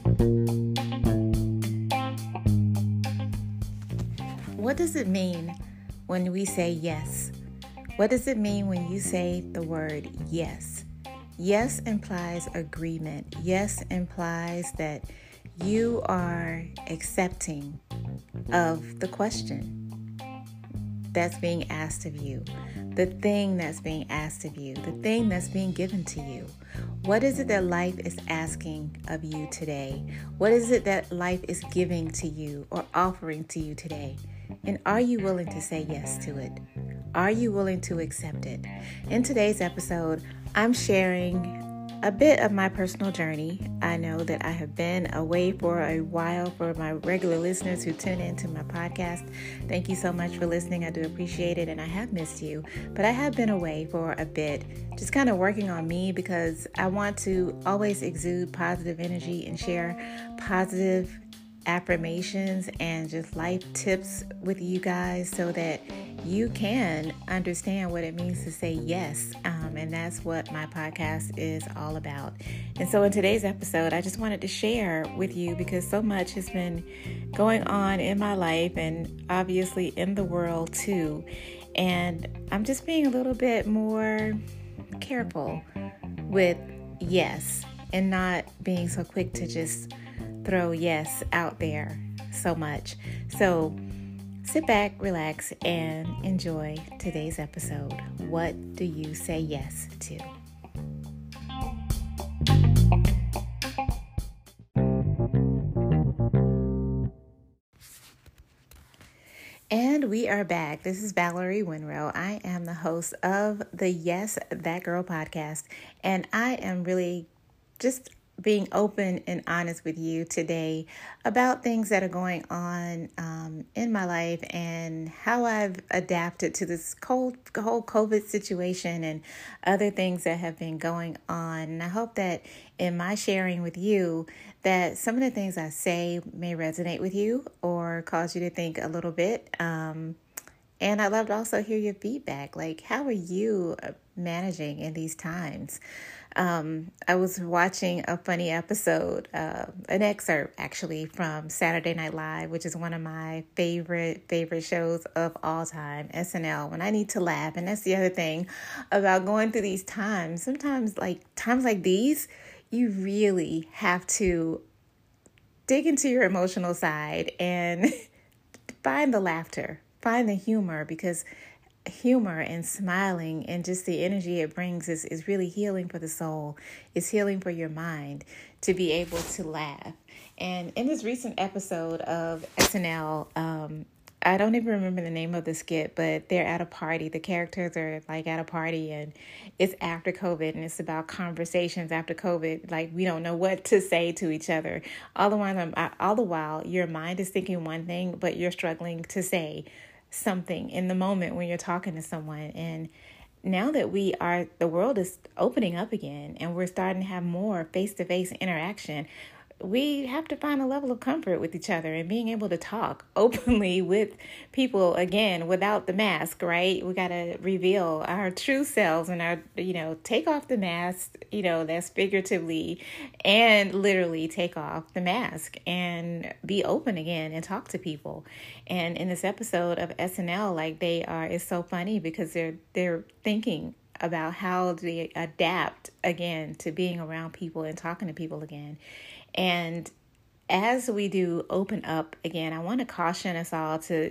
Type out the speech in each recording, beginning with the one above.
What does it mean when we say yes? What does it mean when you say the word yes? Yes implies agreement. Yes implies that you are accepting of the question that's being asked of you, the thing that's being asked of you, the thing that's being given to you. What is it that life is asking of you today? What is it that life is giving to you or offering to you today? And are you willing to say yes to it? Are you willing to accept it? In today's episode, I'm sharing a bit of my personal journey. I know that I have been away for a while. For my regular listeners who tune into my podcast, thank you so much for listening. I do appreciate it, and I have missed you. But I have been away for a bit, just kind of working on me because I want to always exude positive energy and share positive affirmations and just life tips with you guys so that you can understand what it means to say yes. And that's what my podcast is all about. And so in today's episode, I just wanted to share with you because so much has been going on in my life and obviously in the world too. And I'm just being a little bit more careful with yes and not being so quick to just throw yes out there so much. So sit back, relax, and enjoy today's episode. What do you say yes to? And we are back. This is Valerie Winrow. I am the host of the Yes, That Girl podcast, and I am really just being open and honest with you today about things that are going on in my life and how I've adapted to this whole COVID situation and other things that have been going on. And I hope that in my sharing with you that some of the things I say may resonate with you or cause you to think a little bit. And I'd love to also hear your feedback. Like, how are you managing in these times? I was watching a funny episode, an excerpt actually from Saturday Night Live, which is one of my favorite shows of all time, SNL, when I need to laugh. And that's the other thing about going through these times. Sometimes times like these, you really have to dig into your emotional side and find the laughter, find the humor, because humor and smiling and just the energy it brings is really healing for the soul. It's healing for your mind to be able to laugh. And in this recent episode of SNL, I don't even remember the name of the skit, but they're at a party. The characters are like at a party and it's after COVID and it's about conversations after COVID. Like we don't know what to say to each other. All the while your mind is thinking one thing, but you're struggling to say something in the moment when you're talking to someone. And now that the world is opening up again and we're starting to have more face-to-face interaction, we have to find a level of comfort with each other and being able to talk openly with people again without the mask, right? We got to reveal our true selves and take off the mask, that's figuratively and literally take off the mask and be open again and talk to people. And in this episode of SNL, it's so funny because they're thinking about how they adapt again to being around people and talking to people again. And as we do open up again, I want to caution us all to,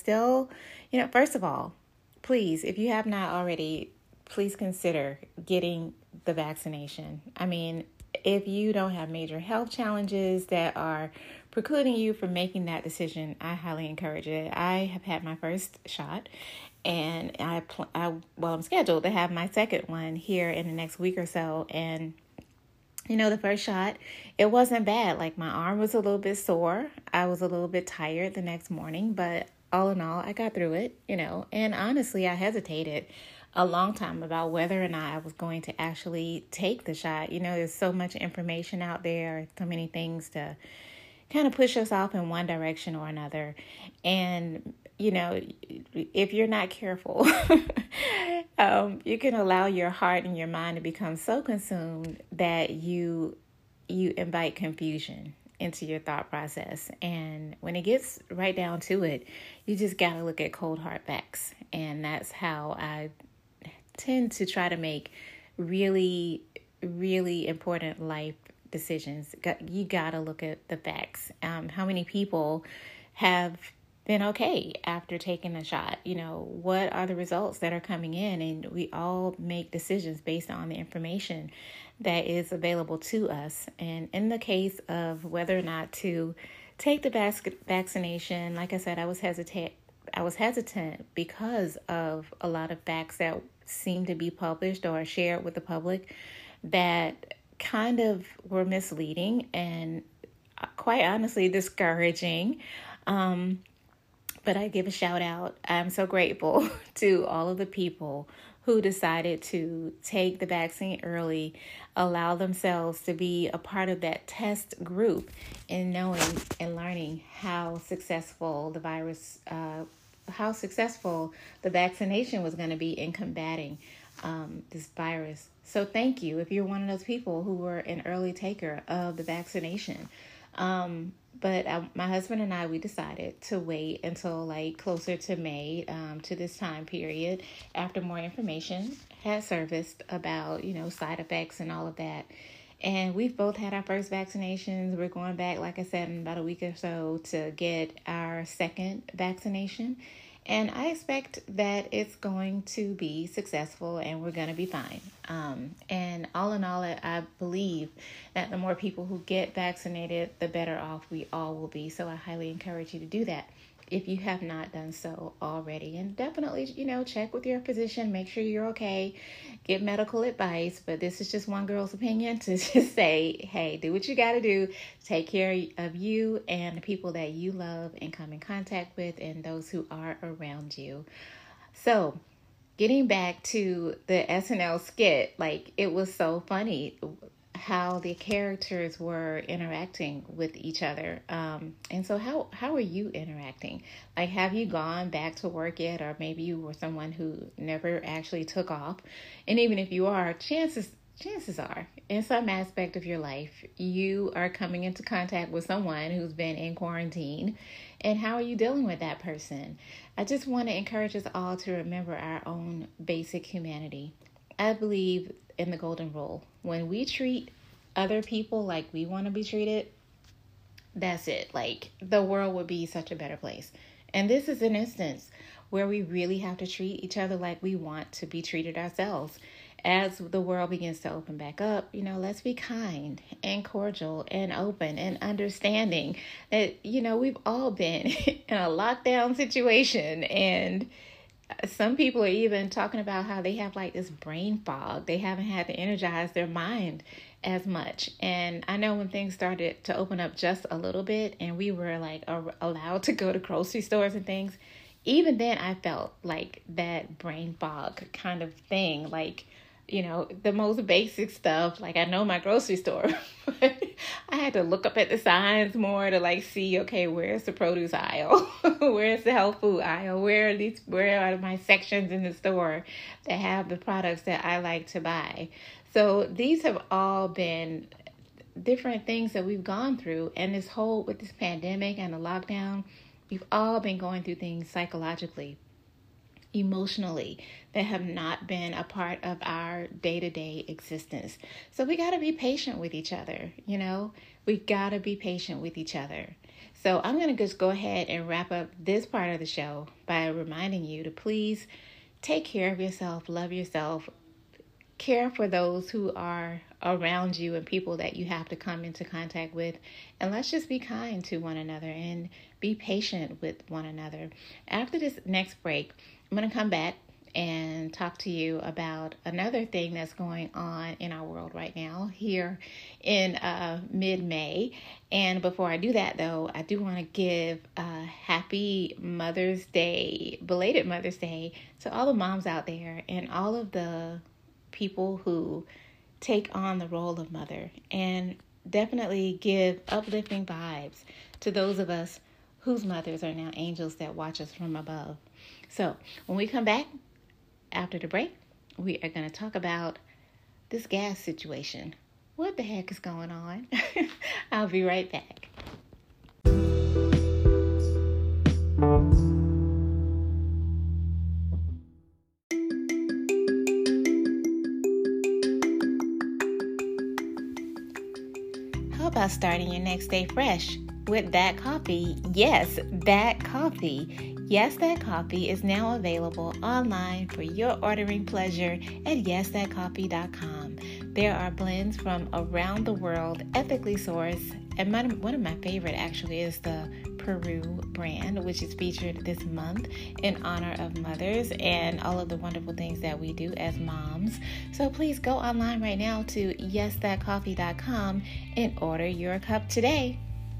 first of all, please, if you have not already, please consider getting the vaccination. I mean, if you don't have major health challenges that are precluding you from making that decision, I highly encourage it. I have had my first shot and I'm scheduled to have my second one here in the next week or so. And the first shot, it wasn't bad. Like my arm was a little bit sore. I was a little bit tired the next morning, but all in all, I got through it, and honestly, I hesitated a long time about whether or not I was going to actually take the shot. There's so much information out there, so many things to kind of push us off in one direction or another. And, if you're not careful, you can allow your heart and your mind to become so consumed that you invite confusion. into your thought process. And when it gets right down to it, you just got to look at cold hard facts. And that's how I tend to try to make really, really important life decisions. You got to look at the facts. How many people have been okay after taking a shot? What are the results that are coming in? And we all make decisions based on the information that is available to us. And in the case of whether or not to take the vaccination, like I said, I was hesitant because of a lot of facts that seem to be published or shared with the public that kind of were misleading and quite honestly discouraging. But I give a shout out. I'm so grateful to all of the people who decided to take the vaccine early, allow themselves to be a part of that test group in knowing and learning how successful the vaccination was going to be in combating this virus. So thank you if you're one of those people who were an early taker of the vaccination. But my husband and I, we decided to wait until closer to May, to this time period, after more information had surfaced about, side effects and all of that. And we've both had our first vaccinations. We're going back, like I said, in about a week or so to get our second vaccination. And I expect that it's going to be successful and we're going to be fine. And all in all, I believe that the more people who get vaccinated, the better off we all will be. So I highly encourage you to do that if you have not done so already. And definitely, check with your physician, make sure you're okay, get medical advice. But this is just one girl's opinion to just say, hey, do what you got to do. Take care of you and the people that you love and come in contact with and those who are around you. So getting back to the SNL skit, it was so funny how the characters were interacting with each other. And so how are you interacting? Have you gone back to work yet? Or maybe you were someone who never actually took off. And even if you are, chances are, in some aspect of your life, you are coming into contact with someone who's been in quarantine. And how are you dealing with that person? I just want to encourage us all to remember our own basic humanity. I believe in the golden rule. When we treat other people like we want to be treated, that's it. The world would be such a better place. And this is an instance where we really have to treat each other like we want to be treated ourselves. As the world begins to open back up, let's be kind and cordial and open and understanding that, we've all been in a lockdown situation. And some people are even talking about how they have this brain fog. They haven't had to energize their mind as much. And I know when things started to open up just a little bit and we were allowed to go to grocery stores and things, even then I felt that brain fog kind of thing, the most basic stuff. I know my grocery store, but I had to look up at the signs more to see, okay, where's the produce aisle? Where's the health food aisle? Where are my sections in the store that have the products that I like to buy? So these have all been different things that we've gone through. And with this pandemic and the lockdown, we've all been going through things psychologically, emotionally, that have not been a part of our day-to-day existence. So we got to be patient with each other. We got to be patient with each other. So I'm going to just go ahead and wrap up this part of the show by reminding you to please take care of yourself, love yourself, care for those who are around you and people that you have to come into contact with. And let's just be kind to one another and be patient with one another. After this next break, I'm going to come back and talk to you about another thing that's going on in our world right now here in mid-May. And before I do that, though, I do want to give a happy Mother's Day, belated Mother's Day, to all the moms out there and all of the people who take on the role of mother, and definitely give uplifting vibes to those of us whose mothers are now angels that watch us from above. So when we come back after the break, we are going to talk about this gas situation. What the heck is going on? I'll be right back. How about starting your next day fresh with That Coffee? Yes, That Coffee. Yes, That Coffee is now available online for your ordering pleasure at yesthatcoffee.com. There are blends from around the world, ethically sourced, and one of my favorite actually is the Peru brand, which is featured this month in honor of mothers and all of the wonderful things that we do as moms. So please go online right now to yesthatcoffee.com and order your cup today.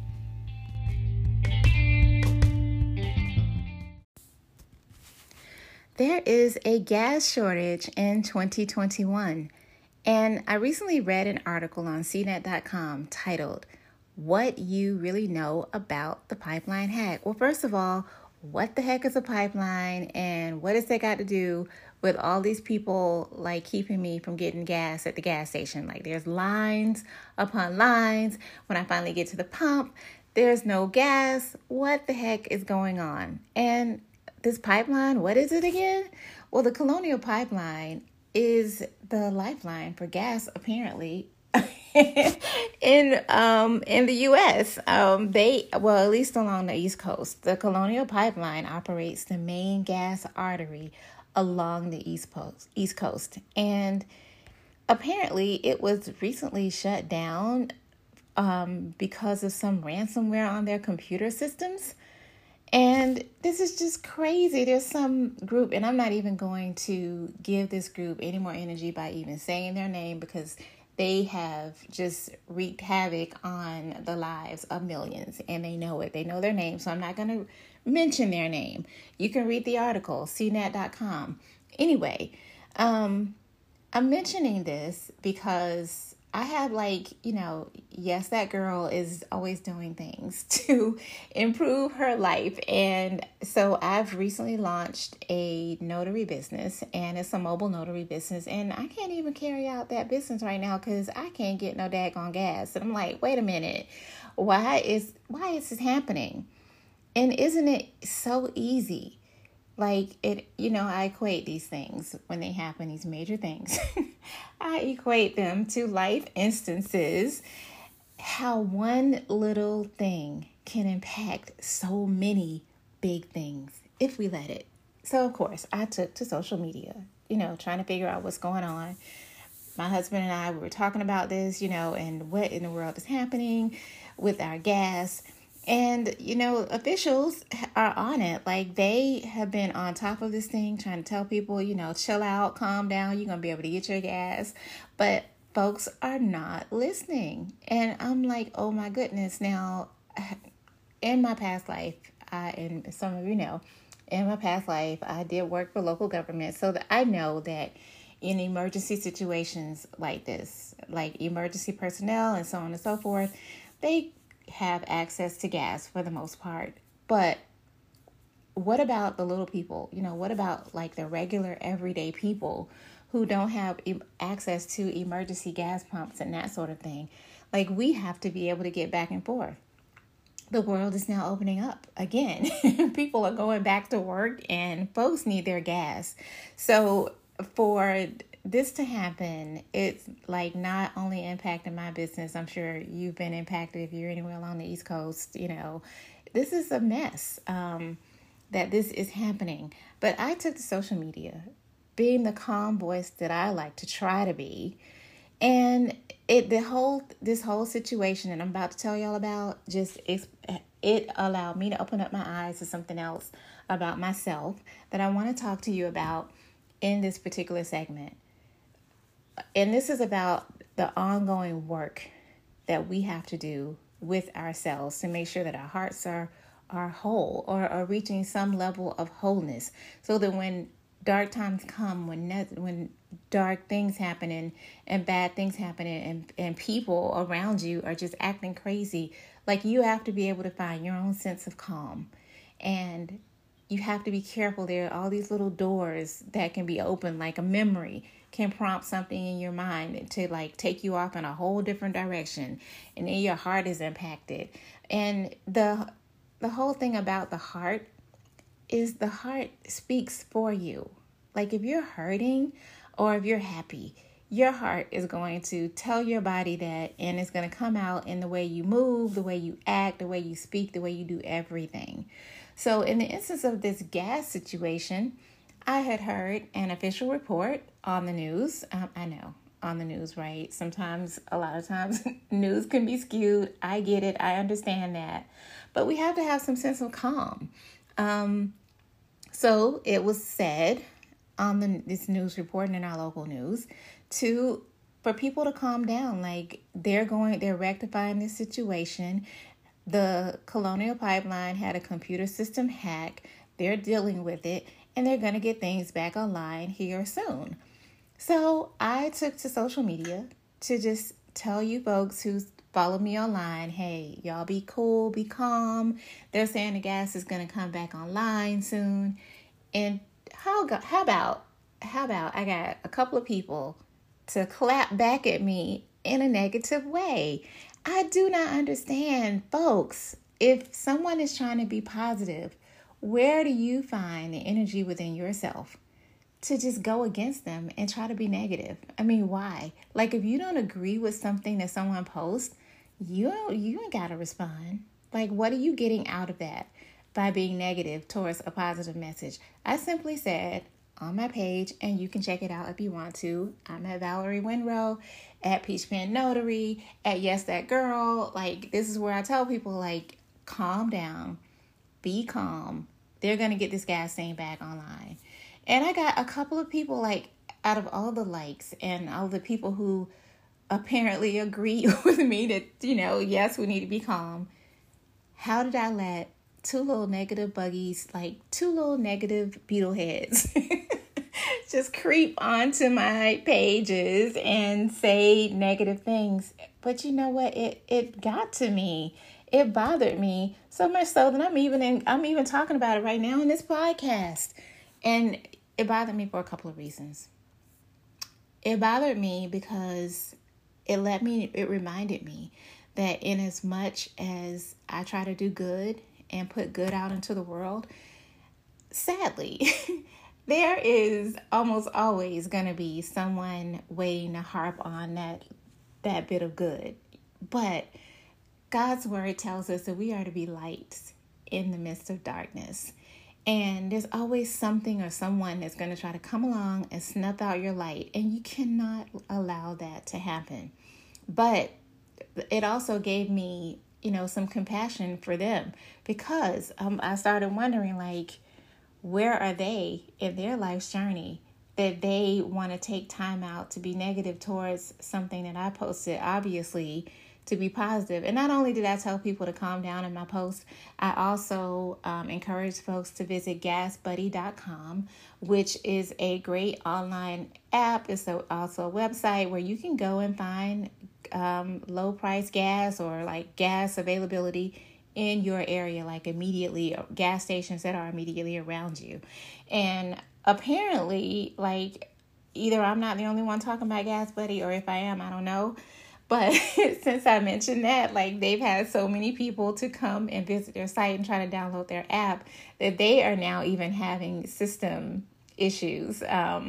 There is a gas shortage in 2021, and I recently read an article on CNET.com titled, "What You Really Know About the Pipeline Hack." Well, first of all, what the heck is a pipeline, and what does that got to do with all these people like keeping me from getting gas at the gas station? Like, there's lines upon lines. When I finally get to the pump, there's no gas. What the heck is going on? And this pipeline, what is it again? Well, the Colonial Pipeline is the lifeline for gas, apparently, in the U.S. Well, at least along the East Coast, the Colonial Pipeline operates the main gas artery along the East Coast, and apparently it was recently shut down because of some ransomware on their computer systems. And this is just crazy. There's some group, and I'm not even going to give this group any more energy by even saying their name, because they have just wreaked havoc on the lives of millions, and they know it. They know their name, so I'm not going to mention their name. You can read the article, cnet.com. Anyway, I'm mentioning this because I have yes, that girl is always doing things to improve her life. And so I've recently launched a notary business, and it's a mobile notary business. And I can't even carry out that business right now because I can't get no daggone gas. And I'm like, wait a minute, why is this happening? And isn't it so easy? Like I equate these things when they happen, these major things. I equate them to life instances, how one little thing can impact so many big things if we let it. So, of course, I took to social media, trying to figure out what's going on. My husband and I, we were talking about this, and what in the world is happening with our gas. And, officials are on it. Like, they have been on top of this thing, trying to tell people, chill out, calm down. You're going to be able to get your gas. But folks are not listening. And I'm like, oh, my goodness. Now, in my past life, and some of you know, in my past life, I did work for local government. So that I know that in emergency situations like this, like emergency personnel and so on and so forth, they have access to gas for the most part. But what about the little people? What about like the regular everyday people who don't have access to emergency gas pumps and that sort of thing? Like, we have to be able to get back and forth. The world is now opening up again. People are going back to work, and folks need their gas. So for this to happen, it's like not only impacting my business. I'm sure you've been impacted if you're anywhere along the East Coast. This is a mess that this is happening. But I took to social media, being the calm voice that I like to try to be. And this whole situation that I'm about to tell y'all about, it allowed me to open up my eyes to something else about myself that I want to talk to you about in this particular segment. And this is about the ongoing work that we have to do with ourselves to make sure that our hearts are whole, or are reaching some level of wholeness, so that when dark times come, when dark things happen and bad things happen and people around you are just acting crazy, like, you have to be able to find your own sense of calm. And you have to be careful. There are all these little doors that can be opened, like a memory can prompt something in your mind to like take you off in a whole different direction, and then your heart is impacted. And the whole thing about the heart is the heart speaks for you. Like, if you're hurting or if you're happy, your heart is going to tell your body that, and it's going to come out in the way you move, the way you act, the way you speak, the way you do everything. So in the instance of this gas situation, I had heard an official report on the news. I know, on the news, right? Sometimes, a lot of times, news can be skewed. I get it. I understand that. But we have to have some sense of calm. So it was said on this news report in our local news for people to calm down. Like they're rectifying this situation. The Colonial Pipeline had a computer system hack. They're dealing with it, and they're going to get things back online here soon. So I took to social media to just tell you folks who follow me online, hey, y'all be cool, be calm. They're saying the gas is going to come back online soon. And how about I got a couple of people to clap back at me in a negative way. I do not understand, folks. If someone is trying to be positive, where do you find the energy within yourself to just go against them and try to be negative? I mean, why? Like, if you don't agree with something that someone posts, you ain't got to respond. Like, what are you getting out of that by being negative towards a positive message? I simply said on my page, and you can check it out if you want to. I'm at Valerie Winrow, at Peach Pen Notary, at Yes That Girl. Like, this is where I tell people, like, calm down, be calm. They're going to get this gas thing back online. And I got a couple of people, like, out of all the likes and all the people who apparently agree with me that, yes, we need to be calm. How did I let two little negative buggies, like two little negative beetle heads, just creep onto my pages and say negative things? But you know what? It got to me. It bothered me so much so that I'm even talking about it right now in this podcast. And it bothered me for a couple of reasons. It bothered me because it reminded me that in as much as I try to do good and put good out into the world, sadly, there is almost always going to be someone waiting to harp on that bit of good. But God's word tells us that we are to be lights in the midst of darkness. And there's always something or someone that's going to try to come along and snuff out your light. And you cannot allow that to happen. But it also gave me, some compassion for them, because I started wondering, like, where are they in their life's journey that they want to take time out to be negative towards something that I posted, obviously, to be positive. And not only did I tell people to calm down in my post, I also encouraged folks to visit gasbuddy.com, which is a great online app. It's also a website where you can go and find low price gas or like gas availability in your area, like immediately, gas stations that are immediately around you. And apparently, like, either I'm not the only one talking about Gas Buddy, or if I am, I don't know. But since I mentioned that, like, they've had so many people to come and visit their site and try to download their app that they are now even having system issues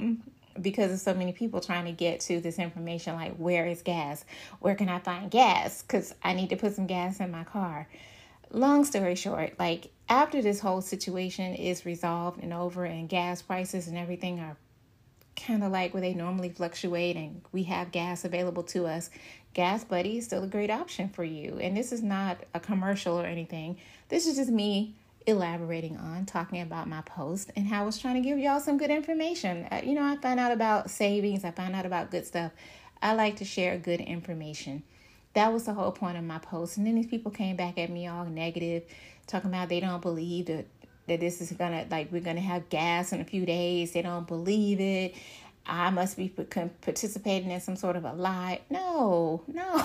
because of so many people trying to get to this information, like, where is gas? Where can I find gas? Because I need to put some gas in my car. Long story short, like, after this whole situation is resolved and over and gas prices and everything are kind of like where they normally fluctuate and we have gas available to us, Gas Buddy is still a great option for you. And this is not a commercial or anything. This is just me elaborating on, talking about my post and how I was trying to give y'all some good information. I found out about savings. I found out about good stuff. I like to share good information. That was the whole point of my post. And then these people came back at me all negative, talking about they don't believe that this is going to, like, we're going to have gas in a few days. They don't believe it. I must be participating in some sort of a lie. No.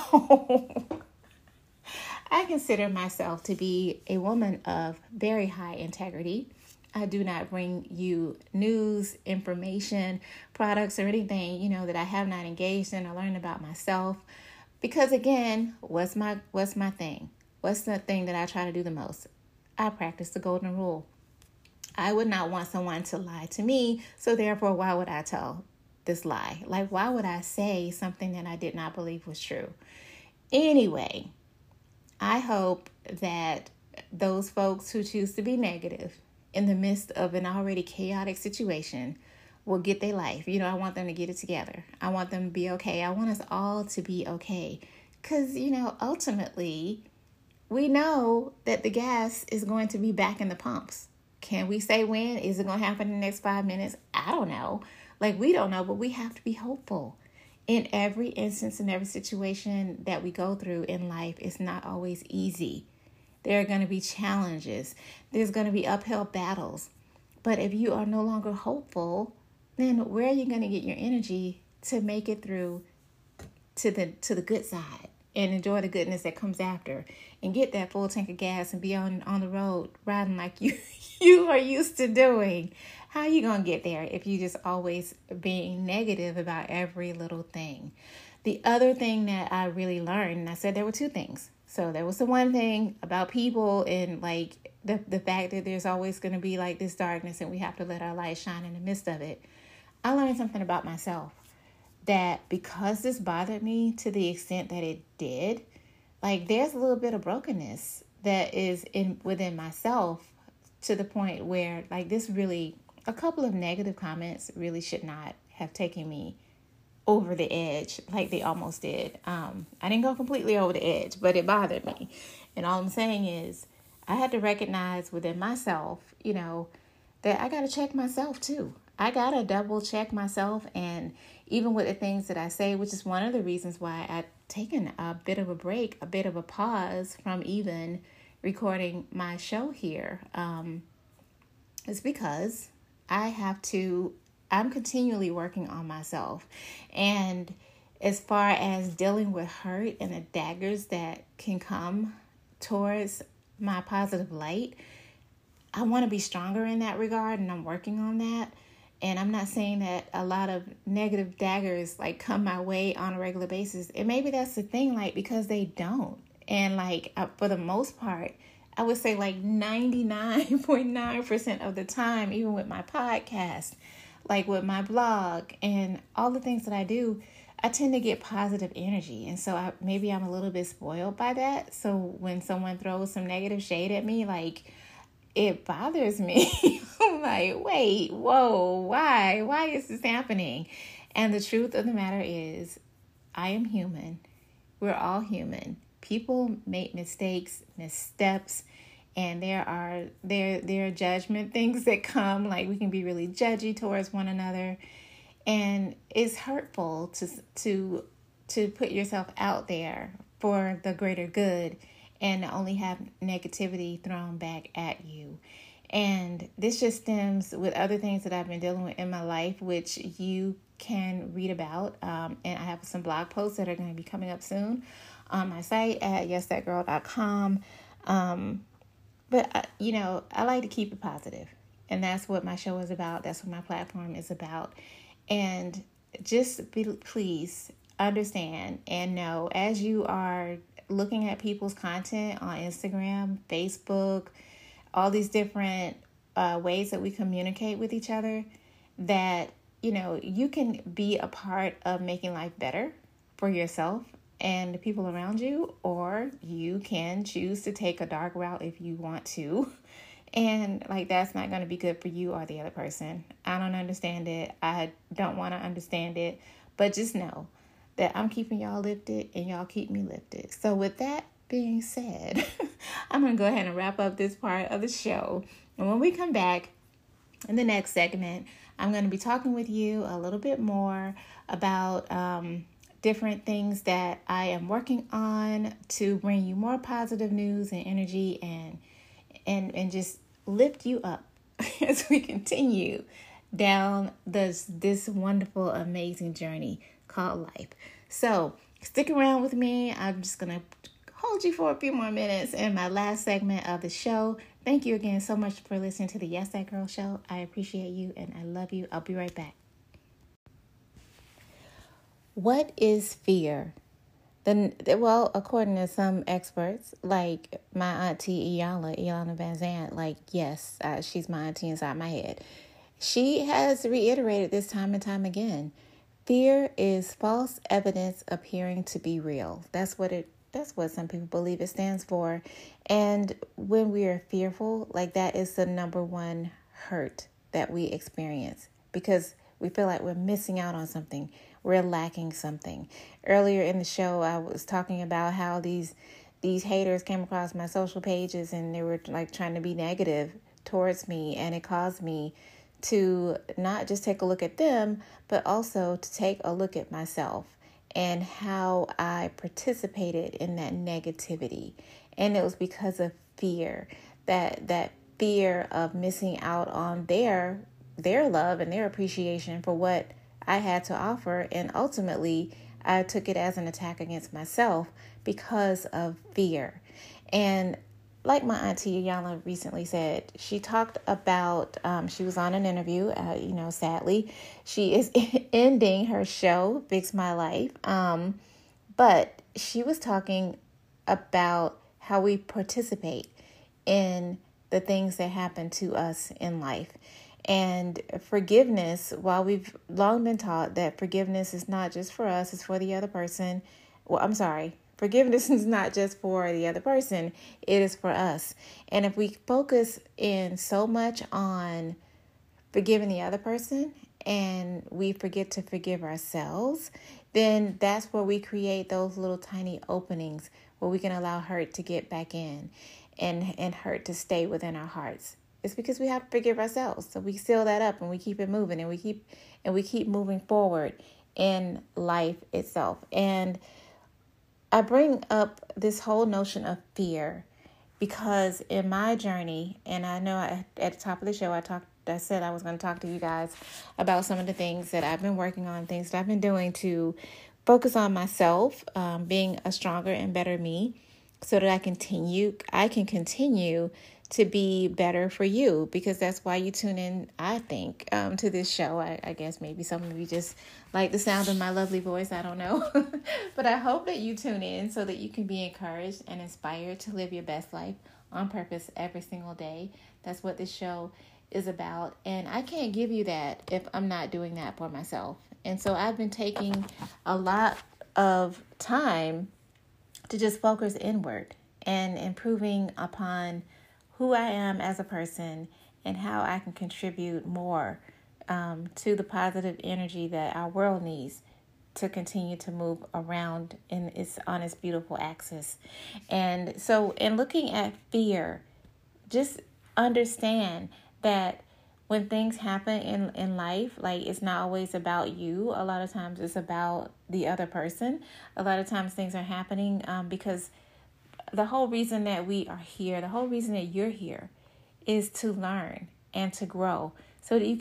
I consider myself to be a woman of very high integrity. I do not bring you news, information, products, or anything, that I have not engaged in or learned about myself. Because again, what's my thing? What's the thing that I try to do the most? I practice the golden rule. I would not want someone to lie to me, so therefore, why would I tell this lie? Like, why would I say something that I did not believe was true? Anyway, I hope that those folks who choose to be negative in the midst of an already chaotic situation will get their life. I want them to get it together. I want them to be okay. I want us all to be okay. Because, ultimately, we know that the gas is going to be back in the pumps. Can we say when? Is it going to happen in the next 5 minutes? I don't know. We don't know, but we have to be hopeful. In every instance, in every situation that we go through in life, it's not always easy. There are going to be challenges. There's going to be uphill battles. But if you are no longer hopeful, then where are you going to get your energy to make it through to the good side and enjoy the goodness that comes after and get that full tank of gas and be on the road riding like you are used to doing? How are you going to get there if you just always being negative about every little thing? The other thing that I really learned, and I said there were two things. So there was the one thing about people and the fact that there's always going to be this darkness and we have to let our light shine in the midst of it. I learned something about myself, that because this bothered me to the extent that it did, there's a little bit of brokenness that is within myself, to the point where this really, a couple of negative comments really should not have taken me over the edge like they almost did. I didn't go completely over the edge, but it bothered me. And all I'm saying is I had to recognize within myself, that I got to check myself too. I got to double check myself. And even with the things that I say, which is one of the reasons why I've taken a bit of a break, a bit of a pause from even recording my show here, is because I'm continually working on myself. And as far as dealing with hurt and the daggers that can come towards my positive light, I want to be stronger in that regard, and I'm working on that. And I'm not saying that a lot of negative daggers come my way on a regular basis. And maybe that's the thing, because they don't. And for the most part, I would say 99.9% of the time, even with my podcast, with my blog and all the things that I do, I tend to get positive energy. And so maybe I'm a little bit spoiled by that. So when someone throws some negative shade at me, it bothers me. I'm wait, whoa, why? Why is this happening? And the truth of the matter is, I am human. We're all human. People make mistakes, missteps, and there are judgment things that come. We can be really judgy towards one another, and it's hurtful to put yourself out there for the greater good and only have negativity thrown back at you. And this just stems with other things that I've been dealing with in my life, which you can read about. And I have some blog posts that are going to be coming up soon on my site at yesthatgirl.com. But, I like to keep it positive. And that's what my show is about. That's what my platform is about. And just please understand and know, as you are looking at people's content on Instagram, Facebook, all these different ways that we communicate with each other, that, you can be a part of making life better for yourself and the people around you, or you can choose to take a dark route if you want to. And that's not going to be good for you or the other person. I don't understand it. I don't want to understand it. But just know that I'm keeping y'all lifted and y'all keep me lifted. So with that being said, I'm going to go ahead and wrap up this part of the show. And when we come back in the next segment, I'm going to be talking with you a little bit more about different things that I am working on to bring you more positive news and energy and just lift you up as we continue down this wonderful, amazing journey called life. So stick around with me. I'm just going to hold you for a few more minutes in my last segment of the show. Thank you again so much for listening to the Yes That Girl Show. I appreciate you and I love you. I'll be right back. What is fear? Well, according to some experts, like my auntie Iyanla Vanzant, yes, she's my auntie inside my head. She has reiterated this time and time again Fear is false evidence appearing to be real. That's what some people believe it stands for. And when we are fearful, like that is the number one hurt that we experience because we feel like we're missing out on something. We're lacking something. Earlier in the show, I was talking about how these haters came across my social pages and they were like trying to be negative towards me, and it caused me to not just take a look at them, but also to take a look at myself and how I participated in that negativity. And it was because of fear, that fear of missing out on their love and their appreciation for what I had to offer. And ultimately, I took it as an attack against myself because of fear. And like my auntie Yana recently said, she talked about, she was on an interview, sadly, she is ending her show, Fix My Life. But she was talking about how we participate in the things that happen to us in life. And forgiveness, while we've long been taught that forgiveness is not just for us, it's for the other person. Well, I'm sorry. Forgiveness is not just for the other person, it is for us. And if we focus in so much on forgiving the other person and we forget to forgive ourselves, then that's where we create those little tiny openings where we can allow hurt to get back in and hurt to stay within our hearts. It's because we have to forgive ourselves. So we seal that up and we keep it moving and we keep moving forward in life itself. And I bring up this whole notion of fear because in my journey, and I know at the top of the show, I said I was going to talk to you guys about some of the things that I've been working on, things that I've been doing to focus on myself, being a stronger and better me, so that I can continue to be better for you, because that's why you tune in, I think, to this show. I guess maybe some of you just like the sound of my lovely voice. I don't know. But I hope that you tune in so that you can be encouraged and inspired to live your best life on purpose every single day. That's what this show is about. And I can't give you that if I'm not doing that for myself. And so I've been taking a lot of time to just focus inward and improving upon who I am as a person and how I can contribute more to the positive energy that our world needs to continue to move around on its beautiful axis. And so in looking at fear, just understand that when things happen in life, like it's not always about you. A lot of times it's about the other person. A lot of times things are happening because the whole reason that we are here, the whole reason that you're here is to learn and to grow so that you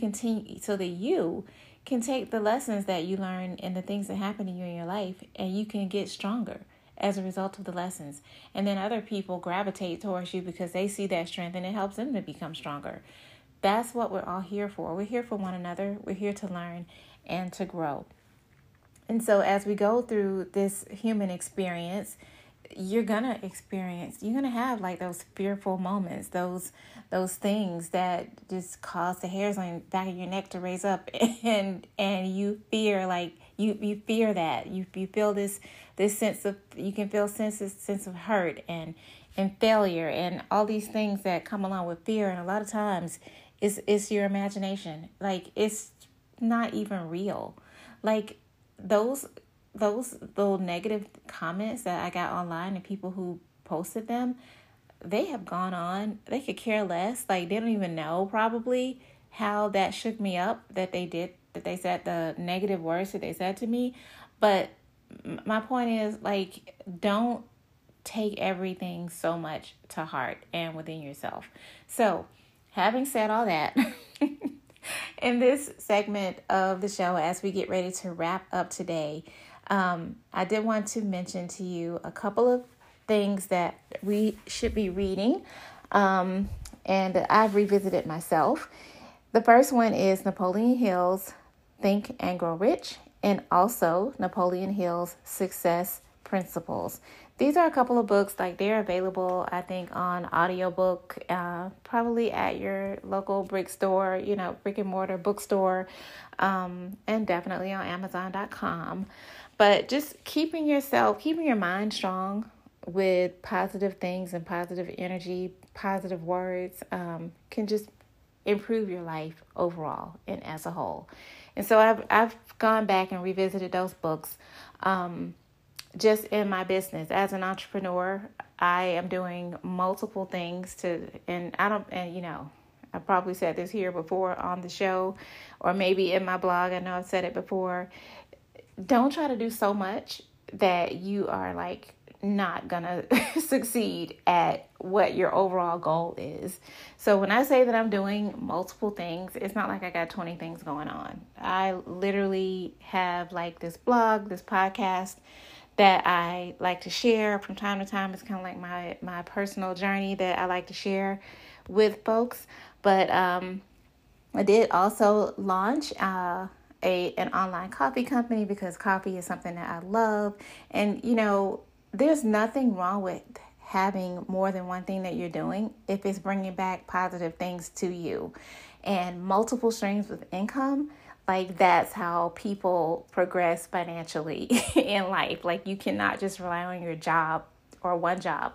can take the lessons that you learn and the things that happen to you in your life, and you can get stronger as a result of the lessons. And then other people gravitate towards you because they see that strength and it helps them to become stronger. That's what we're all here for. We're here for one another. We're here to learn and to grow. And so as we go through this human experience, you're going to have like those fearful moments, those things that just cause the hairs on the back of your neck to raise up, and you fear, like you fear that you feel this sense of, you can feel sense of hurt and failure and all these things that come along with fear. And a lot of times it's your imagination. Like it's not even real. Like those little negative comments that I got online and people who posted them, they have gone on. They could care less. Like they don't even know probably how that shook me up, that they said the negative words that they said to me. But my point is, like, don't take everything so much to heart and within yourself. So having said all that, in this segment of the show, as we get ready to wrap up today, I did want to mention to you a couple of things that we should be reading, and I've revisited myself. The first one is Napoleon Hill's Think and Grow Rich, and also Napoleon Hill's Success Principles. these are a couple of books, like they're available, I think, on audiobook, probably at your local brick and mortar bookstore, and definitely on Amazon.com. But just keeping your mind strong with positive things and positive energy, positive words, can just improve your life overall and as a whole. And so I've gone back and revisited those books. Just in my business as an entrepreneur, I am doing multiple things I probably said this here before on the show, or maybe in my blog. I know I've said it before. Don't try to do so much that you are like not gonna succeed at what your overall goal is. So when I say that I'm doing multiple things, it's not like I got 20 things going on. I literally have like this blog, this podcast that I like to share from time to time. It's kind of like my personal journey that I like to share with folks. But I did also launch an online coffee company, because coffee is something that I love. And, there's nothing wrong with having more than one thing that you're doing if it's bringing back positive things to you. And multiple streams of income, like that's how people progress financially in life. Like you cannot just rely on your job or one job,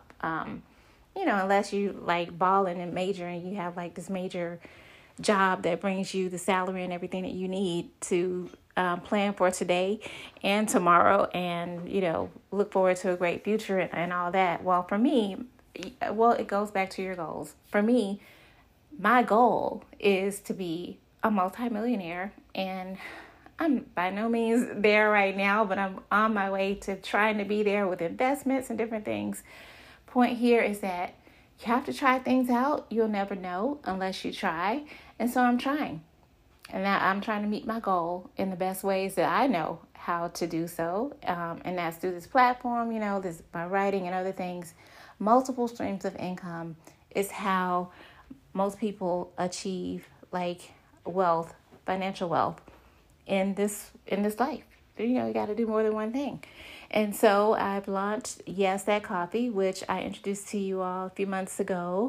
unless you like balling and majoring, you have like this major job that brings you the salary and everything that you need to plan for today and tomorrow, and look forward to a great future and all that. Well, for me, it goes back to your goals. For me, my goal is to be a multimillionaire, and I'm by no means there right now, but I'm on my way to trying to be there with investments and different things. Point here is that you have to try things out. You'll never know unless you try. And so I'm trying. And now I'm trying to meet my goal in the best ways that I know how to do so. And that's through this platform, this by writing and other things. Multiple streams of income is how most people achieve like wealth, financial wealth in this life. You got to do more than one thing. And so I've launched Yes That Coffee, which I introduced to you all a few months ago.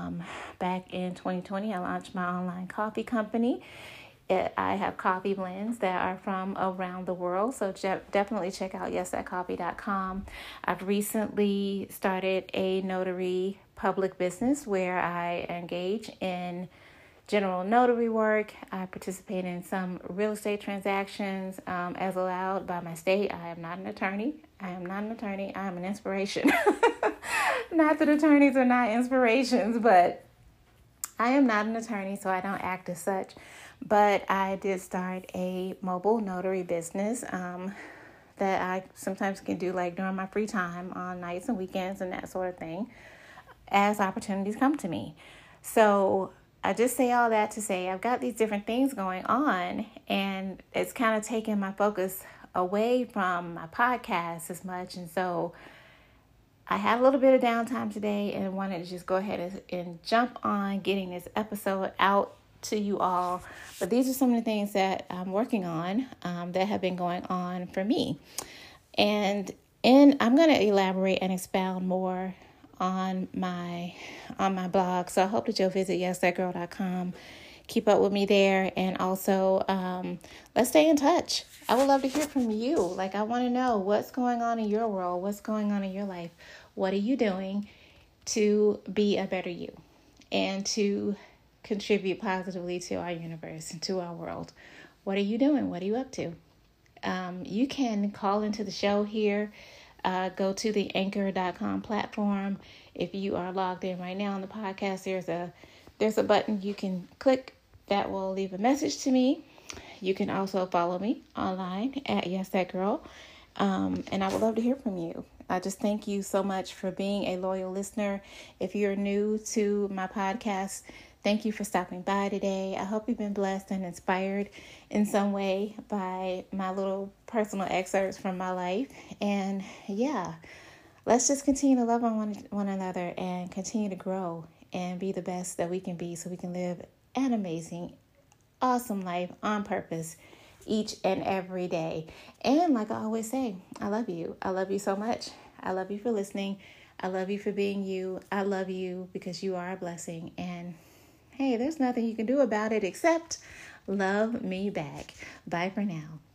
Back in 2020, I launched my online coffee company. I have coffee blends that are from around the world, so definitely check out yesthatcoffee.com. I've recently started a notary public business where I engage in general notary work. I participate in some real estate transactions as allowed by my state. I am not an attorney. I am an inspiration. Not that attorneys are not inspirations, but I am not an attorney, so I don't act as such. But I did start a mobile notary business that I sometimes can do like during my free time on nights and weekends and that sort of thing as opportunities come to me. So I just say all that to say I've got these different things going on, and it's kind of taken my focus away from my podcast as much. And so I had a little bit of downtime today and wanted to just go ahead and jump on getting this episode out to you all. But these are some of the things that I'm working on that have been going on for me. And I'm going to elaborate and expound more on my blog. So I hope that you'll visit yesthatgirl.com. Keep up with me there. And also, let's stay in touch. I would love to hear from you. Like, I want to know what's going on in your world. What's going on in your life? What are you doing to be a better you and to contribute positively to our universe and to our world? What are you doing? What are you up to? You can call into the show here. Go to the anchor.com platform. If you are logged in right now on the podcast, there's a button you can click that will leave a message to me. You can also follow me online at Yes That Girl. And I would love to hear from you. I just thank you so much for being a loyal listener. If you're new to my podcast, thank you for stopping by today. I hope you've been blessed and inspired in some way by my little personal excerpts from my life. And yeah, let's just continue to love on one another and continue to grow and be the best that we can be so we can live an amazing, awesome life on purpose each and every day. And like I always say, I love you. I love you so much. I love you for listening. I love you for being you. I love you because you are a blessing. And hey, there's nothing you can do about it except love me back. Bye for now.